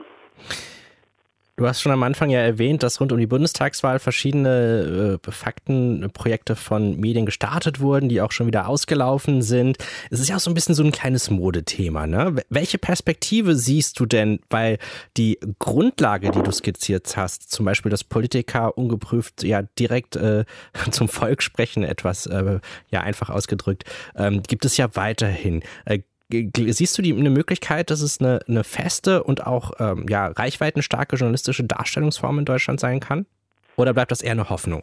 Du hast schon am Anfang ja erwähnt, dass rund um die Bundestagswahl verschiedene äh, Faktenprojekte von Medien gestartet wurden, die auch schon wieder ausgelaufen sind. Es ist ja auch so ein bisschen so ein kleines Modethema, ne? Welche Perspektive siehst du denn, weil die Grundlage, die du skizziert hast, zum Beispiel, dass Politiker ungeprüft ja direkt äh, zum Volk sprechen, etwas äh, ja einfach ausgedrückt, ähm, gibt es ja weiterhin. Äh, Siehst du die eine Möglichkeit, dass es eine, eine feste und auch ähm, ja, reichweitenstarke journalistische Darstellungsform in Deutschland sein kann? Oder bleibt das eher eine Hoffnung?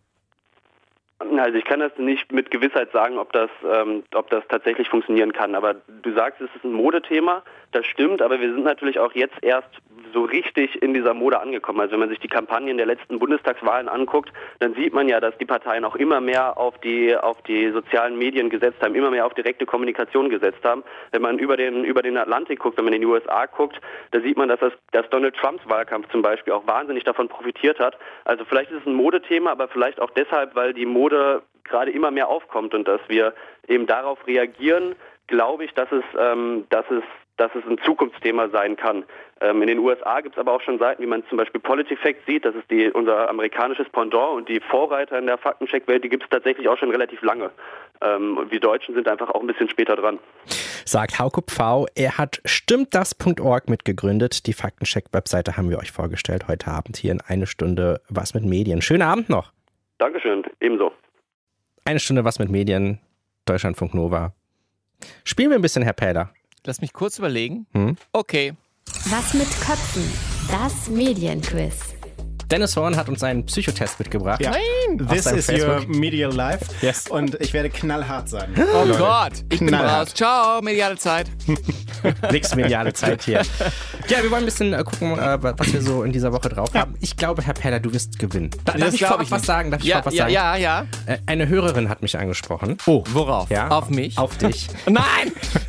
Also ich kann das nicht mit Gewissheit sagen, ob das, ähm, ob das tatsächlich funktionieren kann. Aber du sagst, es ist ein Modethema, das stimmt, aber wir sind natürlich auch jetzt erst so richtig in dieser Mode angekommen. Also wenn man sich die Kampagnen der letzten Bundestagswahlen anguckt, dann sieht man ja, dass die Parteien auch immer mehr auf die, auf die sozialen Medien gesetzt haben, immer mehr auf direkte Kommunikation gesetzt haben. Wenn man über den, über den Atlantik guckt, wenn man in die U S A guckt, da sieht man, dass, das, dass Donald Trumps Wahlkampf zum Beispiel auch wahnsinnig davon profitiert hat. Also vielleicht ist es ein Modethema, aber vielleicht auch deshalb, weil die Mode gerade immer mehr aufkommt und dass wir eben darauf reagieren, glaube ich, dass es, ähm, dass es dass es ein Zukunftsthema sein kann. Ähm, in den U S A gibt es aber auch schon Seiten, wie man zum Beispiel PolitiFact sieht, das ist die, unser amerikanisches Pendant und die Vorreiter in der Faktencheck-Welt, die gibt es tatsächlich auch schon relativ lange. Ähm, und wir Deutschen sind einfach auch ein bisschen später dran. Sagt Hauke Pfau, er hat stimmtdas punkt org mitgegründet. Die Faktencheck-Webseite haben wir euch vorgestellt heute Abend hier in eine Stunde Was mit Medien. Schönen Abend noch. Dankeschön, ebenso. Eine Stunde Was mit Medien, Deutschlandfunk Nova. Spielen wir ein bisschen, Herr Pähler. Lass mich kurz überlegen. Hm? Okay. Was mit Köpfen? Das Medienquiz. Dennis Horn hat uns einen Psychotest mitgebracht. Ja. Nein! This is Facebook. your medial life. Yes. Und ich werde knallhart sein. Oh Leute. Gott, ich bin Knallhart. raus. Ciao, mediale Zeit. Nix mediale Zeit hier. Ja, wir wollen ein bisschen äh, gucken, äh, was wir so in dieser Woche drauf Ja. haben. Ich glaube, Herr Peller, du wirst gewinnen. Da, Das darf ich glaub vorab ich was nicht. sagen? Darf ich Ja, vorab was ja, sagen? ja, ja. Äh, eine Hörerin hat mich angesprochen. Oh, Worauf? Ja, Auf mich? Auf dich. Nein!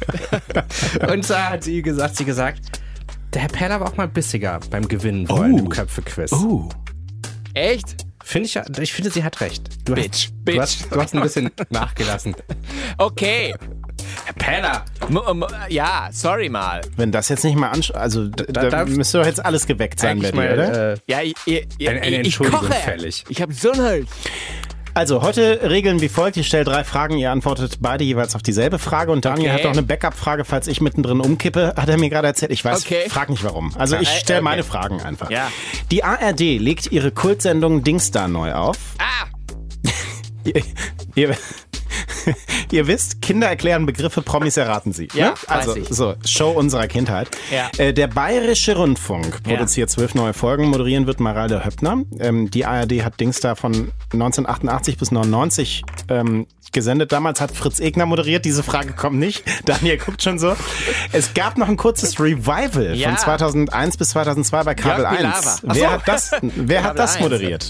Und zwar hat sie gesagt, sie gesagt, der Herr Peller war auch mal bissiger beim Gewinnen wollen Oh. im Köpfe-Quiz. oh. Echt? Finde ich, ja- ich finde, sie hat recht. Du Bitch, hast, bitch. Du hast, du hast ein bisschen nachgelassen. Okay. Herr Peller! M m ja, sorry mal. Wenn das jetzt nicht mal anschaut, also da, Da da darf- müsste doch jetzt alles geweckt sein bei Eigentlich dir, mal, oder? äh, Ja, ihr, ihr, ihr, Eine- eine ich Entschuldigung koche. fällig. Ich habe so ein Also, heute Regeln wie folgt. Ich stelle drei Fragen, ihr antwortet beide jeweils auf dieselbe Frage und Daniel Okay. hat noch eine Backup-Frage, falls ich mittendrin umkippe, hat er mir gerade erzählt. Ich weiß, Okay. frag nicht warum. Also, ich Äh, stelle okay. meine Fragen einfach. Ja. Die A R D legt ihre Kultsendung Dingsda neu auf. Ah! Ihr, ihr, ihr wisst, Kinder erklären Begriffe, Promis erraten sie. Ja, ne? Also, weiß ich. so, Show unserer Kindheit. Ja. Äh, der Bayerische Rundfunk Ja. produziert zwölf neue Folgen, moderieren wird Mareile Höppner. Ähm, die A R D hat Dingsda von neunzehnhundertachtundachtzig bis neunundneunzig ähm, gesendet. Damals hat Fritz Egner moderiert. Diese Frage kommt nicht. Daniel guckt schon so. Es gab noch ein kurzes Revival Ja. von zweitausendeins bis zweitautzwei bei Kabel Jörg eins. Pilawa. Ach Wer so. hat das, wer hat Kabel das eins. moderiert?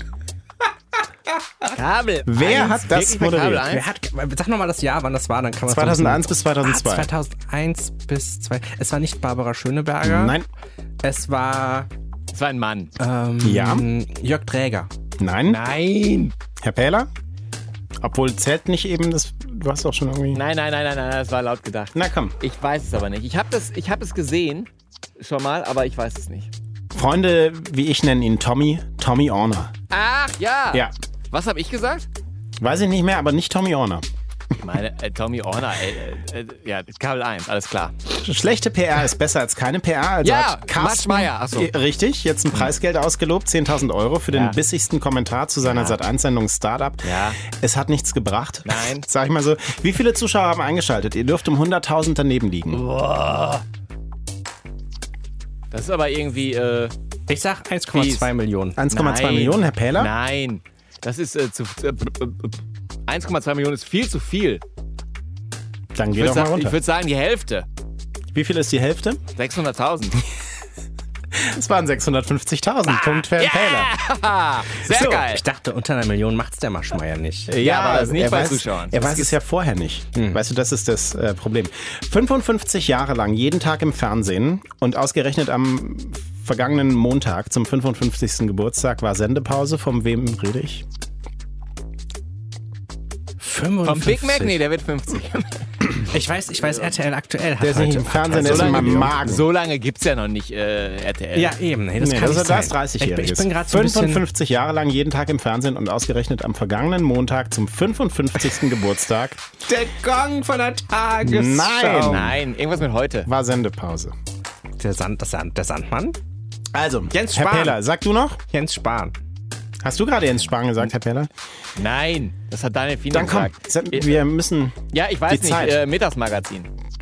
Kabel. Wer eins. hat das Wirklich bei Kabel moderiert? eins? Wer hat, sag nochmal das Jahr, wann das war, dann kann man zweitausendeins bis zweitausendzwei. Ah, zweitausendeins bis zwei. Es war nicht Barbara Schöneberger. Nein. Es war Das war ein Mann. ähm, Ja. Jörg Träger. Nein. Nein. Herr Pähler? Obwohl zählt nicht eben das. Du hast doch schon irgendwie. Nein, nein, nein, nein, nein, das war laut gedacht. Na komm. Ich weiß es aber nicht. Ich habe ich hab es gesehen, schon mal, aber ich weiß es nicht. Freunde, wie ich nenne ihn Tommy. Tommy Orner. Ach, ja. Ja. Was habe ich gesagt? Weiß ich nicht mehr, aber nicht Tommy Orner. Meine, äh, Tommy Orner, äh, äh, ja, Kabel eins, alles klar. Schlechte P R ist besser als keine P R. Also Ja, hat Carsten, Max Meyer, ach so. äh, richtig, jetzt ein Preisgeld ausgelobt, zehntausend Euro für den Ja. bissigsten Kommentar zu seiner Ja. Sat eins Sendung Startup. Ja. Es hat nichts gebracht. Nein. Sag ich mal so. Wie viele Zuschauer haben eingeschaltet? Ihr dürft um hunderttausend daneben liegen. Das ist aber irgendwie, äh, Ich sag eins Komma zwei Fies. Millionen. eins Komma zwei Nein. Millionen, Herr Pähler? nein. Das ist äh, zu, äh, eins Komma zwei Millionen ist viel zu viel. Dann Ich geh doch würde mal sa runter. ich würd sagen, die Hälfte. Wie viel ist die Hälfte? sechshunderttausend. Es waren sechshundertfünfzigtausend. Punkt für Herrn Pähler. Ja, sehr So, geil. ich dachte, unter einer Million macht's der Maschmeyer nicht. Ja, aber das nicht er bei weiß, Zuschauern. Er Das weiß ist- es ja vorher nicht. Weißt du, das ist das äh, Problem. fünfundfünfzig Jahre lang, jeden Tag im Fernsehen und ausgerechnet am vergangenen Montag zum fünfundfünfzigsten Geburtstag war Sendepause. Von wem rede ich? Vom Big Mac? Nee, der wird fünfzig. Ich weiß, ich weiß, R T L aktuell hat Der ist nicht heute, im Fernsehen, hat der ist heute in meinem Million. Magen. So lange gibt's ja noch nicht äh, R T L. Ja, eben. Nee, das Nee, kann das nicht ist das sein. dreißigjähriges. Ich, ich bin gerade so ein bisschen... fünfundfünfzig Jahre lang, jeden Tag im Fernsehen und ausgerechnet am vergangenen Montag zum fünfundfünfzigsten Geburtstag Der Gong von der Tagesschau. Nein. Nein, irgendwas mit heute. war Sendepause. Der, Sand, das Sand, der Sandmann? Also, Jens Herr Spahn. Pähler, sag du noch? Jens Spahn. Hast du gerade Jens Spahn gesagt, Herr Pähler? Nein, das hat Daniel Fiener Dann komm, gesagt. wir müssen... Ja, ich weiß Die Zeit. nicht, äh, Mittagsmagazin.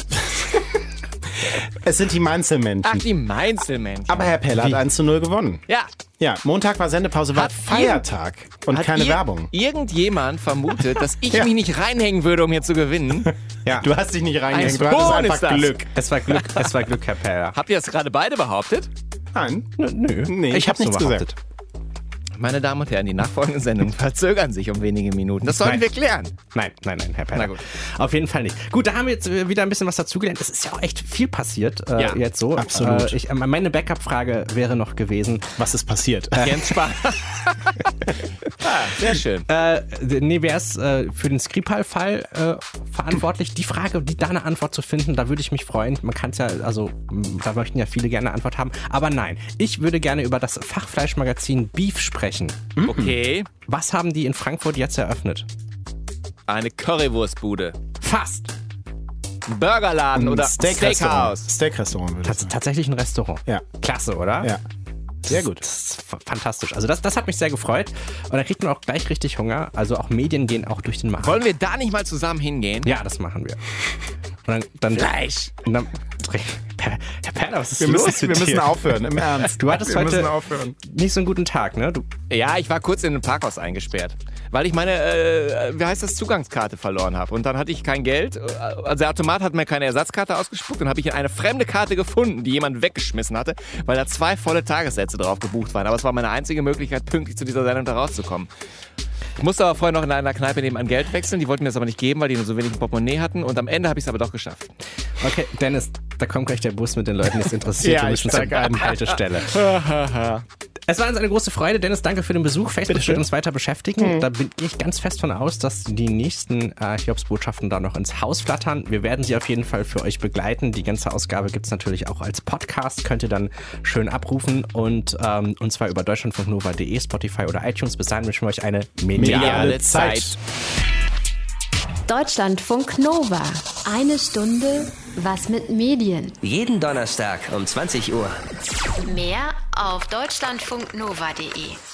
Es sind die Mainzelmännchen. Ach, die Mainzelmännchen. Aber Herr Pähler hat eins zu null gewonnen. Ja. Ja, Montag war Sendepause, war Hat Feiertag und Hat keine ir- Werbung. Irgendjemand vermutet, dass ich Ja. mich nicht reinhängen würde, um hier zu gewinnen. Ja. Du hast dich nicht reingehängt, du Ein hattest Spohn einfach ist das. Glück. Es war Glück, es war Glück, Herr Peller. Habt ihr das gerade beide behauptet? Nein, Nö. Nee, ich hab nichts gesagt. Meine Damen und Herren, die nachfolgenden Sendungen verzögern sich um wenige Minuten. Das sollten Nein. wir klären. Nein, nein, nein, Herr Peller. Na gut. Auf jeden Fall nicht. Gut, da haben wir jetzt äh, wieder ein bisschen was dazugelernt. Es ist ja auch echt viel passiert äh, Ja, jetzt so. absolut. Äh, ich, äh, meine Backup-Frage wäre noch gewesen. was ist passiert? Jens Spahn. ah, sehr schön. Äh, nee, wer ist äh, für den Skripal-Fall äh, verantwortlich? Die Frage, die da eine Antwort zu finden, da würde ich mich freuen. Man kann es ja, also m, da möchten ja viele gerne eine Antwort haben. Aber nein, ich würde gerne über das Fachfleischmagazin Beef sprechen. Okay. Was haben die in Frankfurt jetzt eröffnet? Eine Currywurstbude. Fast. Ein Burgerladen oder Steakrestaurant. Steakhouse. Steakrestaurant würde ich Tats sagen. tatsächlich ein Restaurant. Ja. Klasse, oder? Ja. Sehr gut. Das ist f- fantastisch. Also das, das hat mich sehr gefreut. Und da kriegt man auch gleich richtig Hunger. Also auch Medien gehen auch durch den Magen. Wollen wir da nicht mal zusammen hingehen? Ja, das machen wir. Und dann, dann Fleisch. Und dann, Herr Herr Perler, was ist Wir los müssen, wir mit müssen dir? aufhören, im Ernst. Du hattest wir heute müssen aufhören. nicht so einen guten Tag, ne? Du, Ja, ich war kurz in einem Parkhaus eingesperrt. weil ich meine, äh, wie heißt das, Zugangskarte verloren habe. Und dann hatte ich kein Geld. Also der Automat hat mir keine Ersatzkarte ausgespuckt und habe ich eine fremde Karte gefunden, die jemand weggeschmissen hatte, weil da zwei volle Tagessätze drauf gebucht waren. Aber es war meine einzige Möglichkeit, pünktlich zu dieser Sendung da rauszukommen. Ich musste aber vorher noch in einer Kneipe nebenan Geld wechseln. Die wollten mir das aber nicht geben, weil die nur so wenig Portemonnaie hatten. Und am Ende habe ich es aber doch geschafft. Okay, Dennis, da kommt gleich der Bus mit den Leuten, die es interessiert. Ja, Wir müssen ich zur steig ein. Haltestelle. Es war uns eine große Freude. Dennis, danke für den Besuch. Facebook wird uns weiter beschäftigen. Mhm. Da gehe ich ganz fest von aus, dass die nächsten äh, Hiobsbotschaften da noch ins Haus flattern. Wir werden sie auf jeden Fall für euch begleiten. Die ganze Ausgabe gibt es natürlich auch als Podcast. Könnt ihr dann schön abrufen. Und, ähm, und zwar über deutschlandfunknova punkt de, Spotify oder iTunes. Bis dahin wünschen wir euch eine mediale Zeit. Deutschlandfunk Nova. Eine Stunde was mit Medien. Jeden Donnerstag um zwanzig Uhr. Mehr auf deutschlandfunknova punkt de.